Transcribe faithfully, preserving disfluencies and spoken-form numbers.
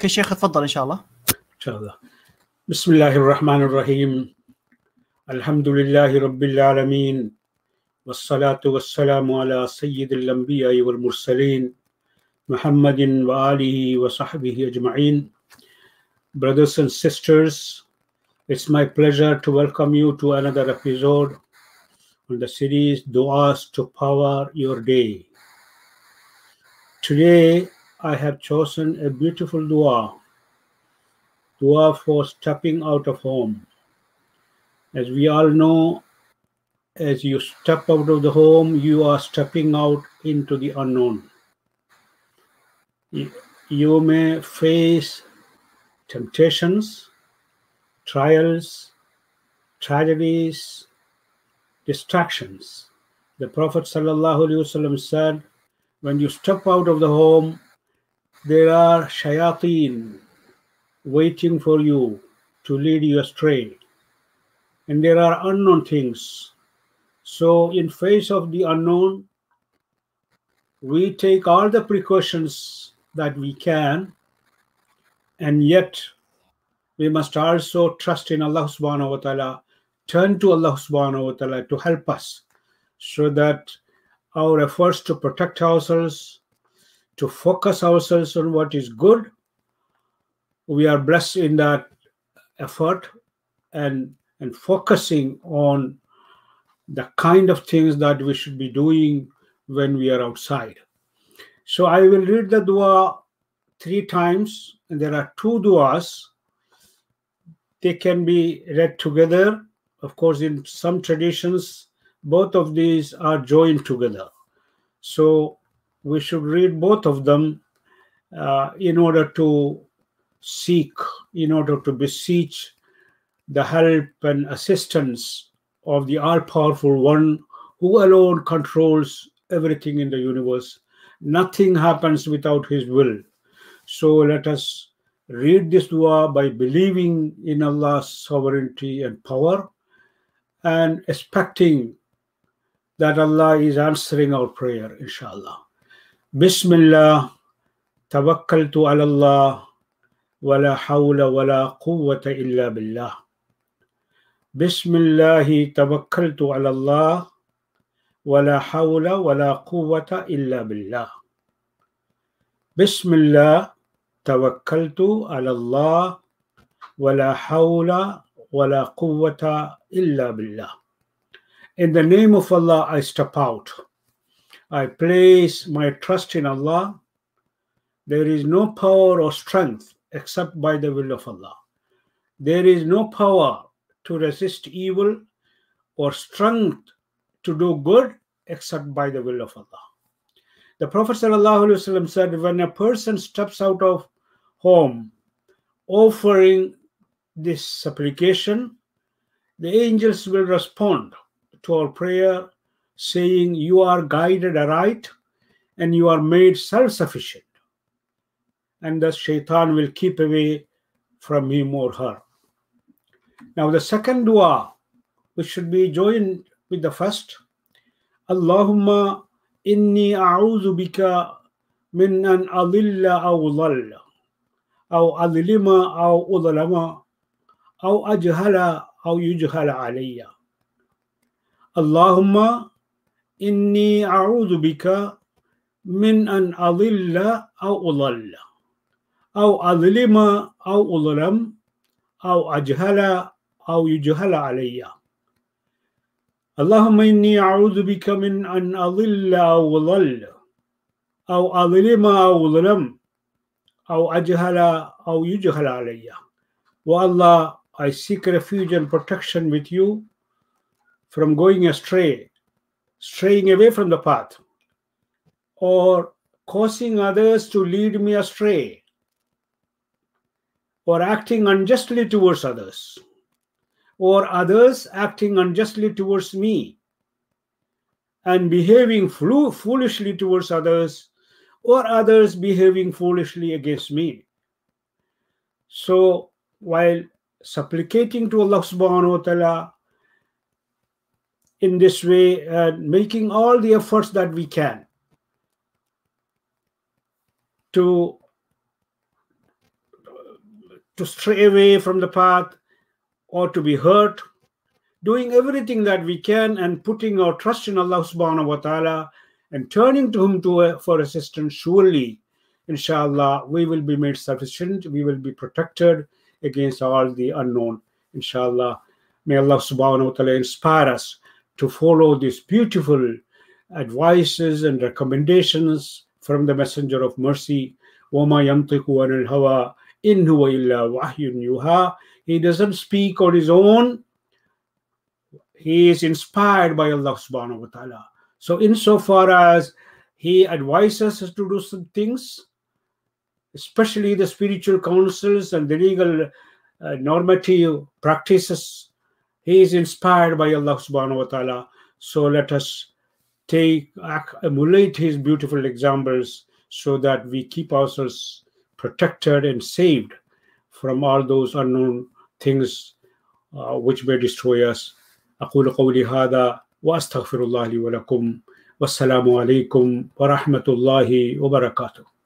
اوكي شيخ تفضل ان شاء الله. ان شاء الله. بسم الله الرحمن الرحيم. الحمد لله رب العالمين والصلاة والسلام على سيد الأنبياء والمرسلين محمد وآله وصحبه أجمعين. Brothers and sisters, it's my pleasure to welcome you to another episode on the series Du'as to Power Your Day. Today I have chosen a beautiful dua, dua for stepping out of home. As we all know, as you step out of the home, you are stepping out into the unknown. You may face temptations, trials, tragedies, distractions. The Prophet ﷺ said, when you step out of the home, there are shayateen waiting for you to lead you astray. And there are unknown things. So in face of the unknown, we take all the precautions that we can, and yet we must also trust in Allah subhanahu wa ta'ala, turn to Allah subhanahu wa ta'ala to help us, so that our efforts to protect ourselves, to focus ourselves on what is good, we are blessed in that effort and, and focusing on the kind of things that we should be doing when we are outside. So I will read the dua three times, and there are two duas. They can be read together. Of course, in some traditions, both of these are joined together. So we should read both of them uh, in order to seek, in order to beseech the help and assistance of the all-powerful one who alone controls everything in the universe. Nothing happens without his will. So let us read this dua by believing in Allah's sovereignty and power, and expecting that Allah is answering our prayer, inshallah. Bismillah, tawakkaltu ala Allah, wa la hawla wa la quwwata illa billah. Bismillahi tawakkaltu ala Allah, wa la hawla wa la quwwata illa billah. Bismillah tawakkaltu ala Allah, wa la hawla wa la quwwata illa billah. In the name of Allah, I step out. I place my trust in Allah. There is no power or strength except by the will of Allah. There is no power to resist evil or strength to do good except by the will of Allah. The Prophet ﷺ said, when a person steps out of home offering this supplication, the angels will respond to our prayer, saying, you are guided aright and you are made self-sufficient. And thus shaitan will keep away from him or her. Now the second dua, which should be joined with the first, Allahumma inni a'udhu bika min an adilla aw dhalla aw adlima aw udlama aw ajhala aw yujhala alayya. Allahumma inni a'udhu bika min an adilla aw udalla aw adlima aw udlam aw ajhala aw yujhala alayya. Allahumma inni a'udhu bika min an adilla aw udalla aw adlima aw udlam aw ajhala aw yujhala alayya. O Allah, I seek refuge and protection with you from going astray, straying away from the path, or causing others to lead me astray, or acting unjustly towards others, or others acting unjustly towards me, and behaving foolishly towards others, or others behaving foolishly against me. So while supplicating to Allah subhanahu wa ta'ala in this way, and making all the efforts that we can to to stray away from the path or to be hurt, doing everything that we can and putting our trust in Allah subhanahu wa ta'ala and turning to Him to, uh, for assistance, surely, inshallah, we will be made sufficient, we will be protected against all the unknown, inshallah. May Allah subhanahu wa ta'ala inspire us to follow these beautiful advices and recommendations from the Messenger of Mercy. وَمَا يَنْطِقُ عَنِ الْهَوَىٰ إِنْ هُوَ إِلَّا وَحْيٌ يُوحَىٰ. He doesn't speak on his own. He is inspired by Allah subhanahu wa ta'ala. So insofar as he advises us to do some things, especially the spiritual counsels and the legal uh, normative practices, he is inspired by Allah subhanahu wa ta'ala. So let us take, emulate his beautiful examples so that we keep ourselves protected and saved from all those unknown things uh, which may destroy us. أقول قولي هذا وأستغفر الله لي ولكم والسلام عليكم ورحمة الله وبركاته.